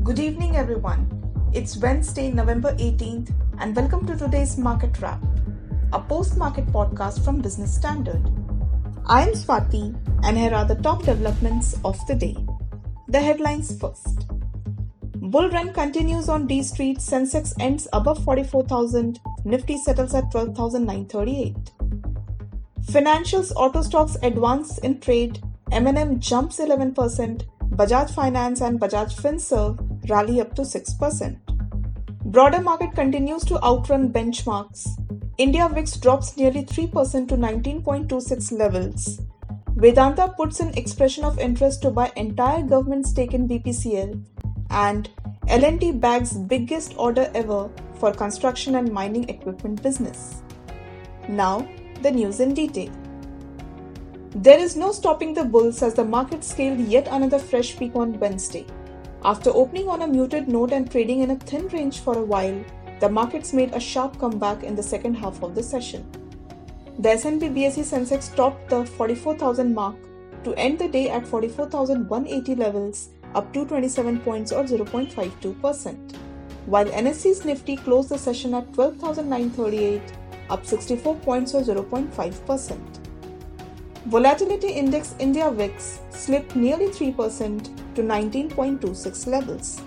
Good evening, everyone. It's Wednesday, November 18th, and welcome to today's Market Wrap, a post-market podcast from Business Standard. I am Swati, and here are the top developments of the day. The headlines first. Bull run continues on D Street. Sensex ends above 44,000. Nifty settles at 12,938. Financials auto stocks advance in trade. M&M jumps 11%. Bajaj Finance and Bajaj Finserv rally up to 6%. Broader market continues to outrun benchmarks. India VIX drops nearly 3% to 19.26 levels. Vedanta puts in expression of interest to buy entire government stake in BPCL, and L&T bags biggest order ever for construction and mining equipment business. Now, the news in detail. There is no stopping the bulls as the market scaled yet another fresh peak on Wednesday. After opening on a muted note and trading in a thin range for a while, the markets made a sharp comeback in the second half of the session. The S&P BSE Sensex topped the 44,000 mark to end the day at 44,180 levels, up 227 points or 0.52%, while NSE's Nifty closed the session at 12,938, up 64 points or 0.5%. Volatility Index India VIX slipped nearly 3% to 19.26 levels.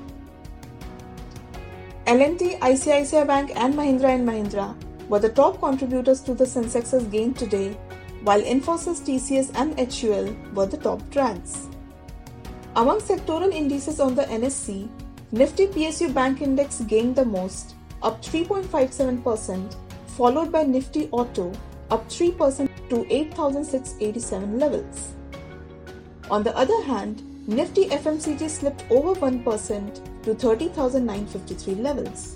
L&T, ICICI Bank and Mahindra & Mahindra were the top contributors to the Sensex's gain today, while Infosys, TCS and HUL were the top drags. Among sectoral indices on the NSE, Nifty PSU Bank Index gained the most, up 3.57%, followed by Nifty Auto, up 3% to 8,687 levels. On the other hand, Nifty FMCG slipped over 1% to 30,953 levels.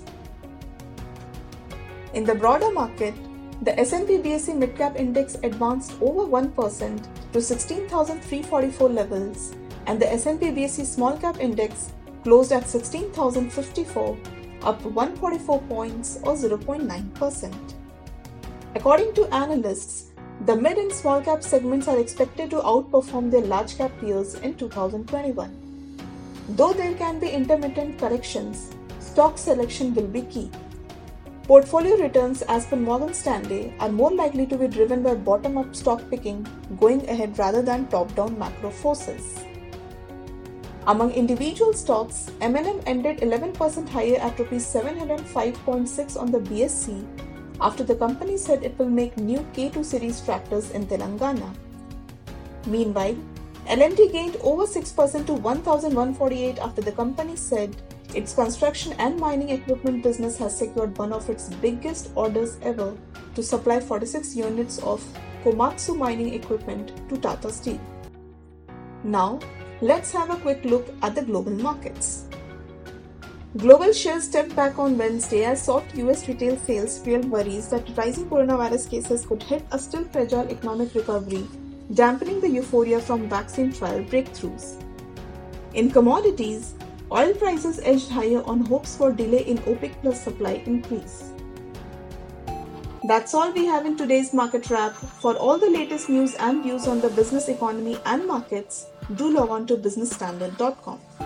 In the broader market, the S&P BSE Midcap Index advanced over 1% to 16,344 levels, and the S&P BSE Small Cap Index closed at 16,054, up 144 points or 0.9%. According to analysts, the mid and small cap segments are expected to outperform their large cap peers in 2021. Though there can be intermittent corrections, stock selection will be key. Portfolio returns, as per Morgan Stanley, are more likely to be driven by bottom-up stock picking going ahead rather than top-down macro forces. Among individual stocks, M&M ended 11% higher at Rs 705.6 on the BSE after the company said it will make new K2 series tractors in Telangana. Meanwhile, L&T gained over 6% to 1,148 after the company said its construction and mining equipment business has secured one of its biggest orders ever to supply 46 units of Komatsu mining equipment to Tata Steel. Now, let's have a quick look at the global markets. Global shares stepped back on Wednesday as soft US retail sales fueled worries that rising coronavirus cases could hit a still fragile economic recovery, dampening the euphoria from vaccine trial breakthroughs. In commodities, oil prices edged higher on hopes for delay in OPEC Plus supply increase. That's all we have in today's Market Wrap. For all the latest news and views on the business economy and markets, do log on to businessstandard.com.